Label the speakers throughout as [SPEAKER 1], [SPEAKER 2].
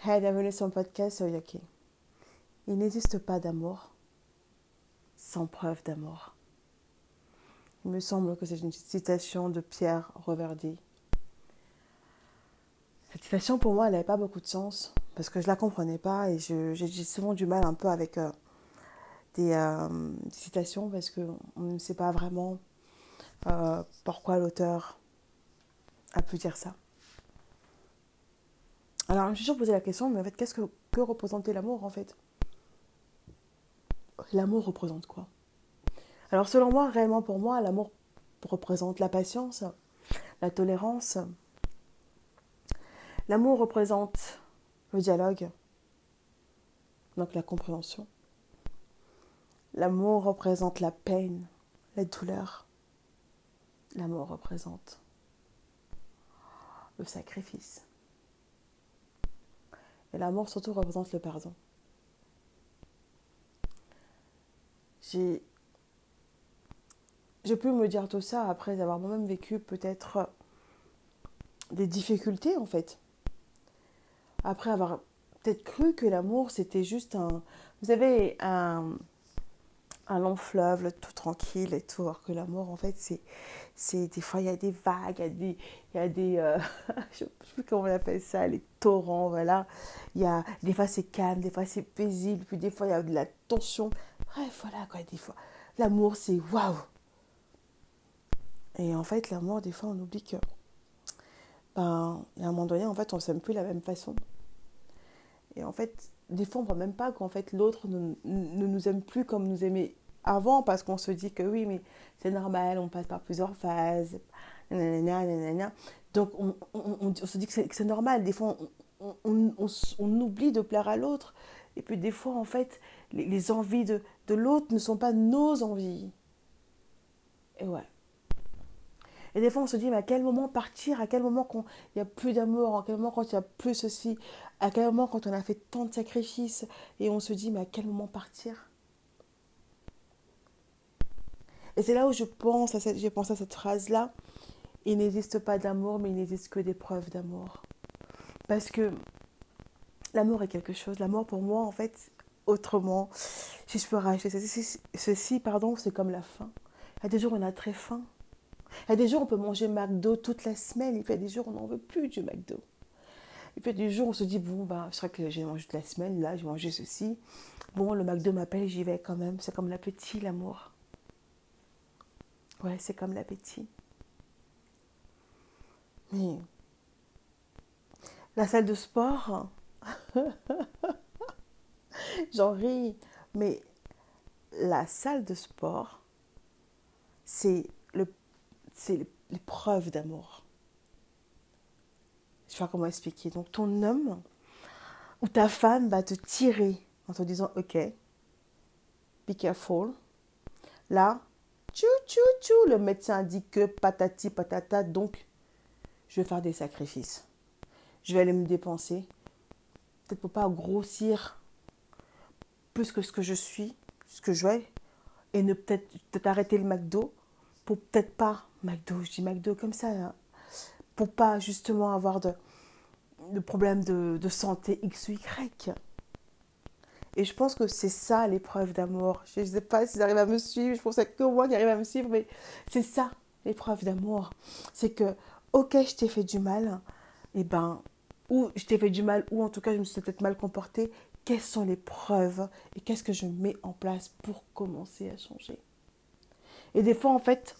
[SPEAKER 1] Hey, bienvenue sur mon podcast Oyake. Il n'existe pas d'amour sans preuve d'amour. Il me semble que c'est une citation de Pierre Reverdy. Cette citation, pour moi, elle n'avait pas beaucoup de sens parce que je ne la comprenais pas et j'ai souvent du mal un peu avec des citations parce qu'on ne sait pas vraiment pourquoi l'auteur a pu dire ça. Alors, je me suis toujours posé la question, mais en fait, que représentait l'amour en fait? L'amour représente quoi? Alors, selon moi, réellement pour moi, l'amour représente la patience, la tolérance. L'amour représente le dialogue, donc la compréhension. L'amour représente la peine, la douleur. L'amour représente le sacrifice. Et l'amour surtout représente le pardon. J'ai pu me dire tout ça après avoir moi-même vécu peut-être des difficultés en fait. Après avoir peut-être cru que l'amour c'était juste vous savez, un long fleuve tout tranquille et tout, alors que l'amour en fait c'est des fois il y a des vagues, il y a des je sais plus comment on appelle ça, les torrents, voilà. Il y a des fois c'est calme, des fois c'est paisible, puis des fois il y a de la tension. Bref, voilà quoi, des fois l'amour c'est waouh. Et en fait l'amour des fois on oublie que à un moment donné en fait on s'aime plus de la même façon. Et en fait des fois on voit même pas qu'en fait l'autre ne nous aime plus comme nous aimait avant, parce qu'on se dit que oui, mais c'est normal, on passe par plusieurs phases, nanana, nanana. Donc on se dit que c'est normal. Des fois, on oublie de plaire à l'autre. Et puis des fois, en fait, les envies de l'autre ne sont pas nos envies. Et ouais. Et des fois, on se dit, mais à quel moment partir? À quel moment il n'y a plus d'amour? À quel moment quand il n'y a plus ceci? À quel moment quand on a fait tant de sacrifices? Et on se dit, mais à quel moment partir? Et c'est là où j'ai pensé à cette phrase-là. Il n'existe pas d'amour, mais il n'existe que des preuves d'amour. Parce que l'amour est quelque chose. L'amour, pour moi, en fait, autrement, si je peux racheter ceci, pardon, c'est comme la faim. Il y a des jours où on a très faim. Il y a des jours où on peut manger McDo toute la semaine. Et puis il y a des jours où on n'en veut plus du McDo. Et puis il y a des jours où on se dit, bon, bah, je crois que j'ai mangé toute la semaine, là, j'ai mangé ceci. Bon, le McDo m'appelle, j'y vais quand même. C'est comme l'appétit, l'amour. Ouais, c'est comme l'appétit. Mais la salle de sport, j'en ris, mais la salle de sport, c'est le, c'est l'épreuve d'amour. Je sais pas comment expliquer. Donc ton homme ou ta femme va te tirer en te disant, ok, be careful. Là, tchou tchou tchou, le médecin dit que patati patata, donc je vais faire des sacrifices. Je vais aller me dépenser, peut-être pour pas grossir plus que ce que je suis, ce que je vais, et ne peut-être arrêter le McDo, pour peut-être pas McDo, je dis McDo comme ça, hein, pour pas justement avoir de problèmes de santé X ou Y. Et je pense que c'est ça l'épreuve d'amour. Je ne sais pas s'ils arrivent à me suivre, je pense que moi qui arrive à me suivre, mais c'est ça l'épreuve d'amour. C'est que, ok, je t'ai fait du mal, et ben, ou je t'ai fait du mal, ou en tout cas je me suis peut-être mal comportée. Quelles sont les preuves et qu'est-ce que je mets en place pour commencer à changer? Et des fois, en fait,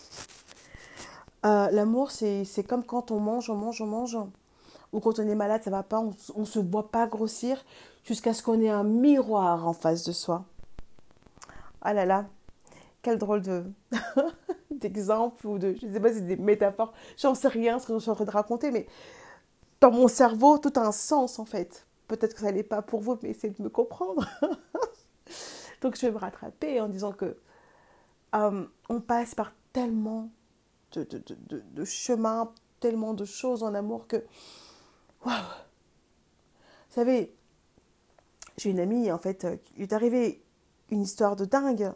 [SPEAKER 1] l'amour, c'est comme quand on mange, on mange, on mange. Ou quand on est malade, ça va pas, on ne se voit pas grossir jusqu'à ce qu'on ait un miroir en face de soi. Ah là là, quel drôle d'exemple ou je ne sais pas si c'est des métaphores, j'en sais rien ce que je suis en train de raconter, mais dans mon cerveau, tout a un sens en fait. Peut-être que ça n'est pas pour vous, mais essayez de me comprendre. Donc je vais me rattraper en disant que on passe par tellement de chemins, tellement de choses en amour que, waouh. Vous savez, j'ai une amie en fait, qui lui est arrivé une histoire de dingue.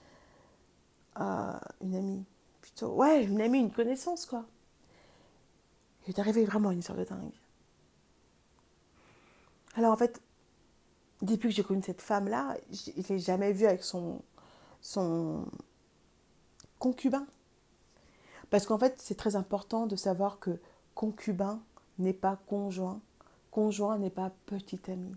[SPEAKER 1] Une amie, plutôt, ouais, une amie, une connaissance quoi. Il lui est arrivé vraiment une histoire de dingue. Alors en fait, depuis que j'ai connu cette femme-là, je ne l'ai jamais vue avec son concubin. Parce qu'en fait, c'est très important de savoir que concubin n'est pas conjoint. Conjoint n'est pas petit ami.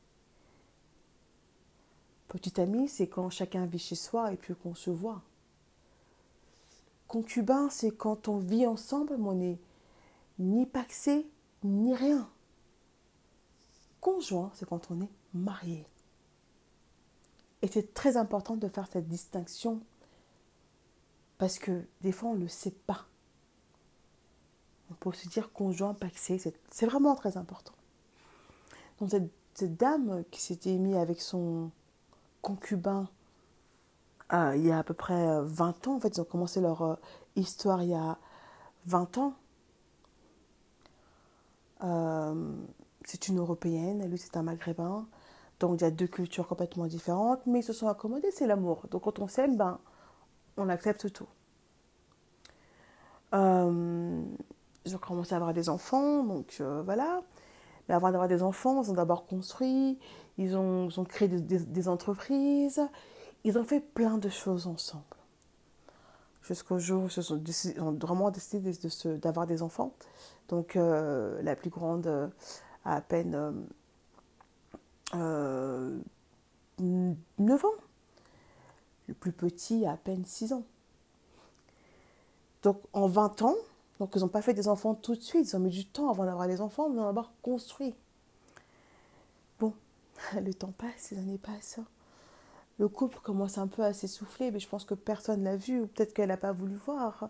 [SPEAKER 1] Petit ami, c'est quand chacun vit chez soi et puis qu'on se voit. Concubin, c'est quand on vit ensemble, mais on n'est ni pacsé, ni rien. Conjoint, c'est quand on est marié. Et c'est très important de faire cette distinction parce que des fois, on ne le sait pas. On peut aussi dire conjoint, pacsé, c'est vraiment très important. Donc cette dame qui s'était mise avec son concubin il y a à peu près 20 ans, en fait, ils ont commencé leur histoire il y a 20 ans. C'est une Européenne, lui c'est un Maghrébin. Donc il y a deux cultures complètement différentes, mais ils se sont accommodés, c'est l'amour. Donc quand on s'aime, ben, on accepte tout. Ils ont commencé à avoir des enfants, donc voilà. Mais avant d'avoir des enfants, ils ont d'abord construit, ils ont créé des entreprises, ils ont fait plein de choses ensemble. Jusqu'au jour où ils ont vraiment décidé d'avoir des enfants. Donc la plus grande a à peine 9 ans. Le plus petit a à peine 6 ans. Donc en 20 ans, donc ils n'ont pas fait des enfants tout de suite, ils ont mis du temps avant d'avoir des enfants, mais ils ont d'abord construit. Bon, le temps passe, les années passent. Le couple commence un peu à s'essouffler, mais je pense que personne ne l'a vu, ou peut-être qu'elle n'a pas voulu voir.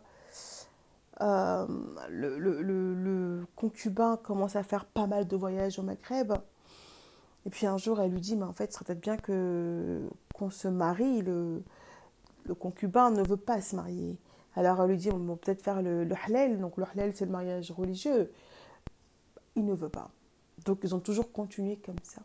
[SPEAKER 1] Le concubin commence à faire pas mal de voyages au Maghreb. Et puis un jour, elle lui dit, mais en fait, ce serait peut-être bien qu'on se marie. Le concubin ne veut pas se marier. Alors elle lui dit, on va peut-être faire le halal. Donc le halal, c'est le mariage religieux. Il ne veut pas. Donc ils ont toujours continué comme ça.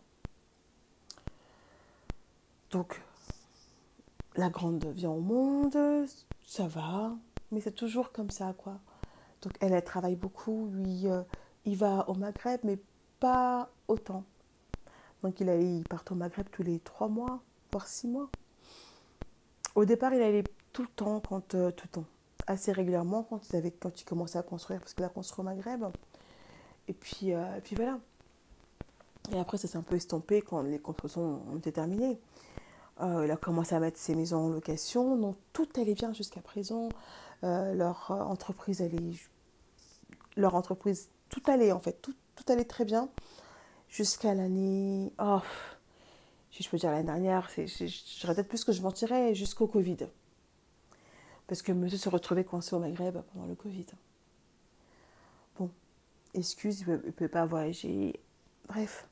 [SPEAKER 1] Donc la grande vient au monde, ça va, mais c'est toujours comme ça, quoi. Donc elle travaille beaucoup, lui, il va au Maghreb, mais pas autant. Donc il part au Maghreb tous les 3 mois, voire 6 mois. Au départ, il allait tout le temps, tout le temps, assez régulièrement quand il commençait à construire, parce qu'il a construit au Maghreb. Et puis voilà. Et après, ça s'est un peu estompé quand les constructions ont été terminées. Il a commencé à mettre ses maisons en location, donc tout allait bien jusqu'à présent. Leur entreprise, tout allait en fait, tout allait très bien jusqu'à l'année, si je peux dire l'année dernière, je dirais peut-être plus que je mentirais, jusqu'au Covid. Parce que monsieur se retrouvait coincé au Maghreb pendant le Covid. Bon, excuse, il ne peut pas voyager. Bref.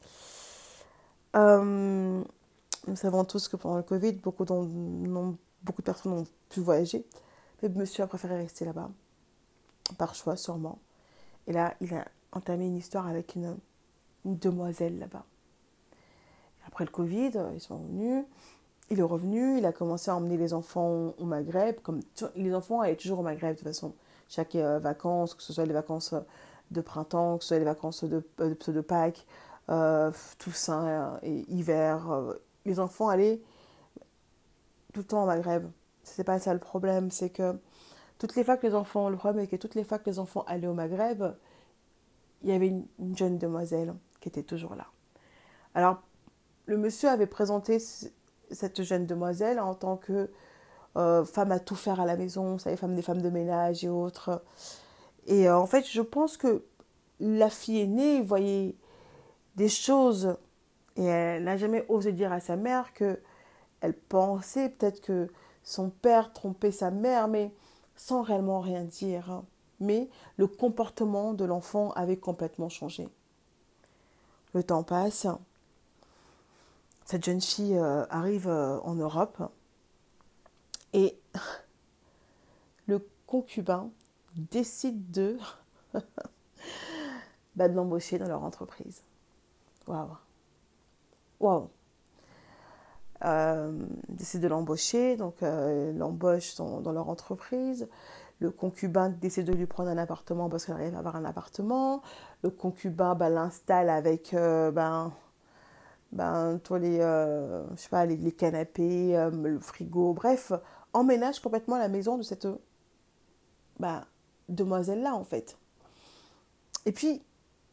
[SPEAKER 1] Nous savons tous que pendant le Covid, beaucoup de personnes ont pu voyager. Mais monsieur a préféré rester là-bas, par choix sûrement. Et là, il a entamé une histoire avec une demoiselle là-bas. Après le Covid, ils sont revenus. Il est revenu, il a commencé à emmener les enfants au Maghreb. Comme les enfants allaient toujours au Maghreb de toute façon. Chaque vacances, que ce soit les vacances de printemps, que ce soit les vacances de Pâques, Toussaint et hiver. Les enfants allaient tout le temps au Maghreb. C'est pas ça le problème, c'est que le problème est que toutes les fois que les enfants allaient au Maghreb, il y avait une jeune demoiselle qui était toujours là. Alors, le monsieur avait présenté cette jeune demoiselle en tant que femme à tout faire à la maison, vous savez, des femmes de ménage et autres. Et en fait, je pense que la fille aînée voyait des choses et elle n'a jamais osé dire à sa mère que elle pensait peut-être que son père trompait sa mère, mais sans réellement rien dire. Mais le comportement de l'enfant avait complètement changé. Le temps passe. Cette jeune fille arrive en Europe et le concubin décide de l'embaucher dans leur entreprise. Waouh. Waouh. Décide de l'embaucher, donc l'embauche dans leur entreprise. Le concubin décide de lui prendre un appartement parce qu'elle arrive à avoir un appartement. Le concubin l'installe avec toi, je sais pas, les canapés, le frigo, bref, emménage complètement la maison de cette bah, demoiselle-là, en fait. Et puis,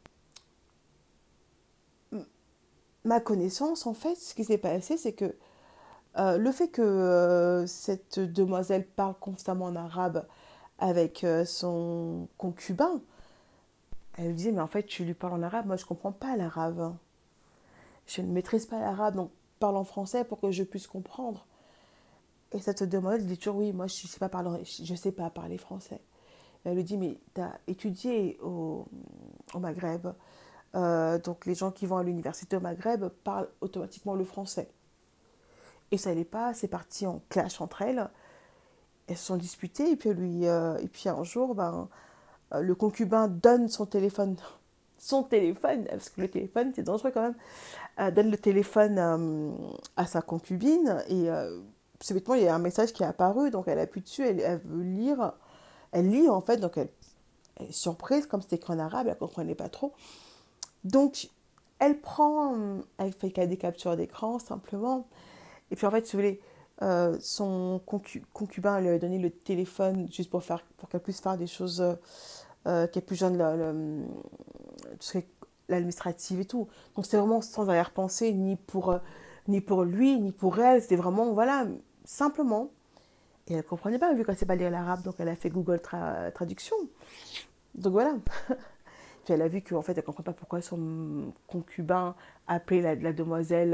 [SPEAKER 1] ma connaissance, en fait, ce qui s'est passé, c'est que le fait que cette demoiselle parle constamment en arabe avec son concubin, elle lui disait, mais en fait, tu lui parles en arabe, moi je comprends pas l'arabe. Je ne maîtrise pas l'arabe, donc parle en français pour que je puisse comprendre. Et cette demoiselle dit toujours, oui, moi je sais pas parler français. Et elle lui dit, mais tu as étudié au Maghreb, donc les gens qui vont à l'université au Maghreb parlent automatiquement le français. Et ça n'allait pas, c'est parti en clash entre elles. Elles se sont disputées, et puis, et puis un jour, le concubin donne son téléphone, parce que le téléphone, c'est dangereux quand même, donne le téléphone à sa concubine, et subitement, il y a un message qui est apparu, donc elle appuie dessus, elle veut lire, elle lit en fait, donc elle est surprise, comme c'était écrit en arabe, elle ne comprenait pas trop. Donc, elle fait des captures d'écran, simplement, et puis en fait, si vous voulez, son concubin lui avait donné le téléphone juste pour qu'elle puisse faire des choses qu'elle puisse joindre l'administrative et tout. Donc c'était vraiment sans arrière-pensée, ni pour lui, ni pour elle. C'était vraiment, voilà, simplement. Et elle ne comprenait pas, vu qu'elle ne sait pas lire l'arabe, donc elle a fait Google Traduction. Donc voilà. Puis elle a vu qu'en fait, elle ne comprenait pas pourquoi son concubin appelait la demoiselle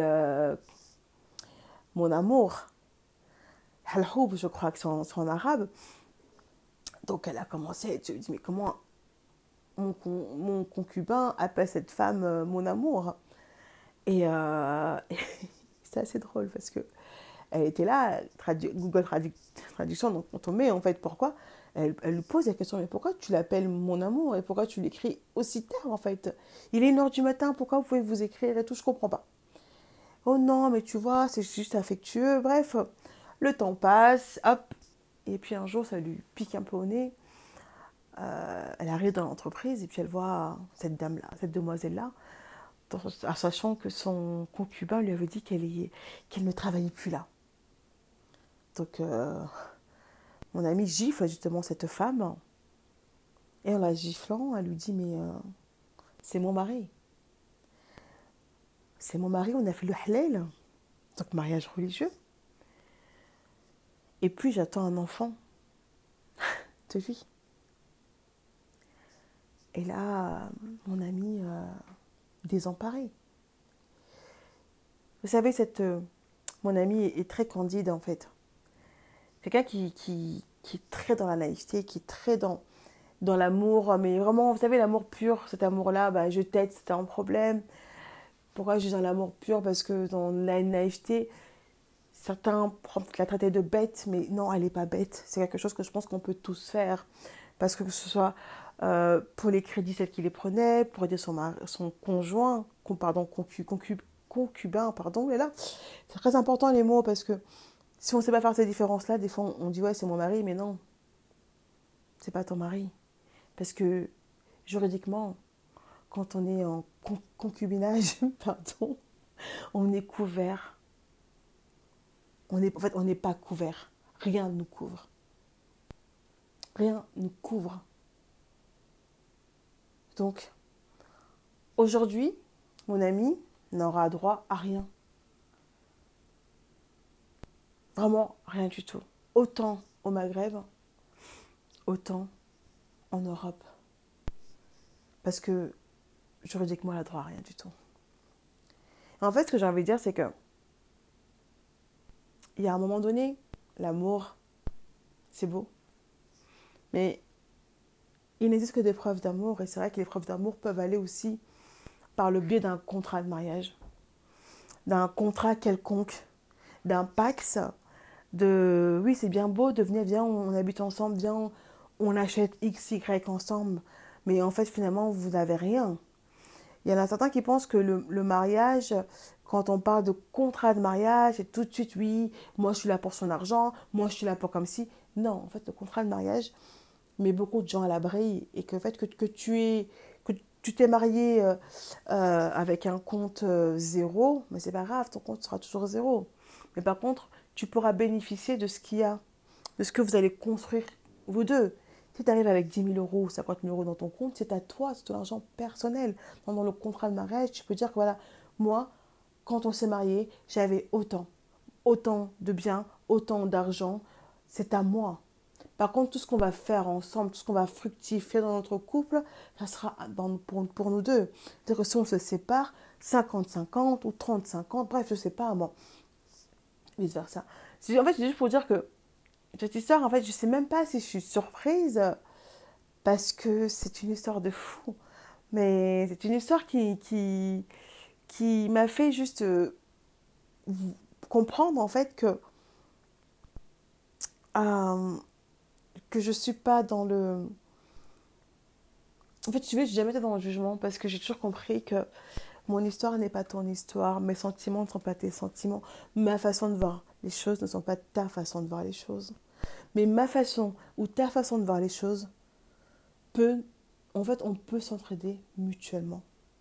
[SPEAKER 1] mon amour. Halhoub, je crois que c'est en arabe. Donc elle a commencé, elle se dit, mais comment mon concubin appelle cette femme mon amour? Et c'est assez drôle parce que elle était là, Google Traduction, donc on met en fait pourquoi. Elle lui pose la question, mais pourquoi tu l'appelles mon amour et pourquoi tu l'écris aussi tard en fait? Il est 1h du matin, pourquoi vous pouvez vous écrire et tout, je comprends pas. Oh non, mais tu vois, c'est juste affectueux. Bref, le temps passe, hop. Et puis un jour, ça lui pique un peu au nez. Elle arrive dans l'entreprise et puis elle voit cette dame-là, cette demoiselle-là, sachant que son concubin lui avait dit qu'elle ne travaillait plus là. Donc, mon amie gifle justement cette femme. Et en la giflant, elle lui dit, mais c'est mon mari. C'est mon mari, on a fait le halal, donc mariage religieux. Et puis j'attends un enfant de lui. Et là, mon amie désemparée. Vous savez, mon amie est très candide en fait. Quelqu'un qui est très dans la naïveté, qui est très dans l'amour, mais vraiment, vous savez, l'amour pur, cet amour-là, je t'aide, c'est un problème. Pourquoi je dis dans l'amour pur? Parce que dans la naïveté, certains la traiter de bête, mais non, elle n'est pas bête. C'est quelque chose que je pense qu'on peut tous faire. Parce que ce soit pour les crédits, celle qui les prenait, pour aider son conjoint, concubin, pardon, et là, c'est très important les mots, parce que si on ne sait pas faire ces différences-là, des fois on dit ouais, c'est mon mari, mais non, c'est pas ton mari. Parce que juridiquement, quand on est en concubinage, pardon, on est couvert. En fait, on n'est pas couvert. Rien ne nous couvre. Rien ne nous couvre. Donc, aujourd'hui, mon ami n'aura droit à rien. Vraiment rien du tout. Autant au Maghreb, autant en Europe. Parce que juridiquement, elle n'a droit à rien du tout. Et en fait, ce que j'ai envie de dire, c'est que il y a un moment donné, l'amour, c'est beau. Mais il n'existe que des preuves d'amour. Et c'est vrai que les preuves d'amour peuvent aller aussi par le biais d'un contrat de mariage, d'un contrat quelconque, d'un pax, oui, c'est bien beau de venir, viens, on habite ensemble, viens, on achète X, Y ensemble. Mais en fait, finalement, vous n'avez rien. Il y en a certains qui pensent que le mariage, quand on parle de contrat de mariage, c'est tout de suite, oui, moi je suis là pour son argent, moi je suis là pour comme si. Non, en fait, le contrat de mariage, met beaucoup de gens à l'abri et que le fait que tu t'es marié avec un compte zéro, mais c'est pas grave, ton compte sera toujours zéro. Mais par contre, tu pourras bénéficier de ce qu'il y a, de ce que vous allez construire vous deux. Si tu arrives avec 10 000 euros ou 50 000 euros dans ton compte, c'est à toi, c'est ton argent personnel. Dans le contrat de mariage, tu peux dire que voilà, moi, quand on s'est marié, j'avais autant de biens, autant d'argent, c'est à moi. Par contre, tout ce qu'on va faire ensemble, tout ce qu'on va fructifier dans notre couple, ça sera pour nous deux. C'est-à-dire que si on se sépare, 50-50 ou 30-50, bref, je ne sais pas, moi, vice-versa. En fait, c'est juste pour dire que cette histoire, en fait, je ne sais même pas si je suis surprise parce que c'est une histoire de fou. Mais c'est une histoire qui m'a fait juste comprendre, en fait, que je ne suis pas dans le... En fait, je vais jamais été dans le jugement parce que j'ai toujours compris que mon histoire n'est pas ton histoire, mes sentiments ne sont pas tes sentiments, ma façon de voir les choses ne sont pas ta façon de voir les choses. Mais ma façon ou ta façon de voir les choses peut, en fait, on peut s'entraider mutuellement.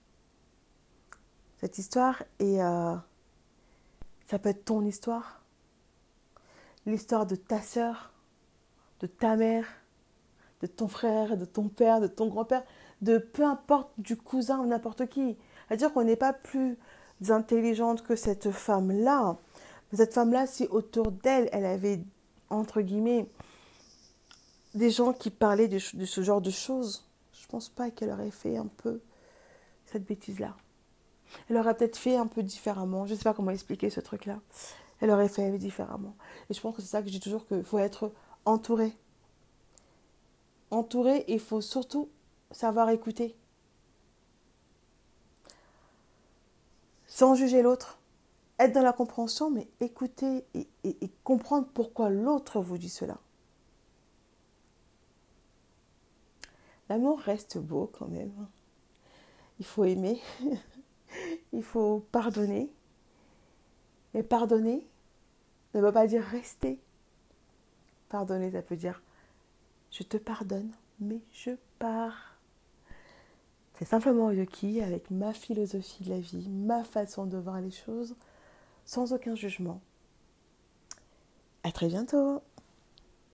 [SPEAKER 1] Cette histoire, et ça peut être ton histoire, l'histoire de ta sœur, de ta mère, de ton frère, de ton père, de ton grand-père, de peu importe, du cousin ou n'importe qui. C'est-à-dire qu'on n'est pas plus intelligente que cette femme-là. Mais cette femme-là, si autour d'elle, elle avait, entre guillemets, des gens qui parlaient de ce genre de choses, je pense pas qu'elle aurait fait un peu cette bêtise-là. Elle aurait peut-être fait un peu différemment. Je ne sais pas comment expliquer ce truc-là. Elle aurait fait différemment. Et je pense que c'est ça que je dis toujours, qu'il faut être entouré. Entouré, et il faut surtout savoir écouter. Sans juger l'autre. Être dans la compréhension, mais écouter et comprendre pourquoi l'autre vous dit cela. L'amour reste beau quand même. Il faut aimer. Il faut pardonner. Mais pardonner ne veut pas dire rester. Pardonner, ça peut dire je te pardonne, mais je pars. C'est simplement Yoki avec ma philosophie de la vie, ma façon de voir les choses, sans aucun jugement. À très bientôt!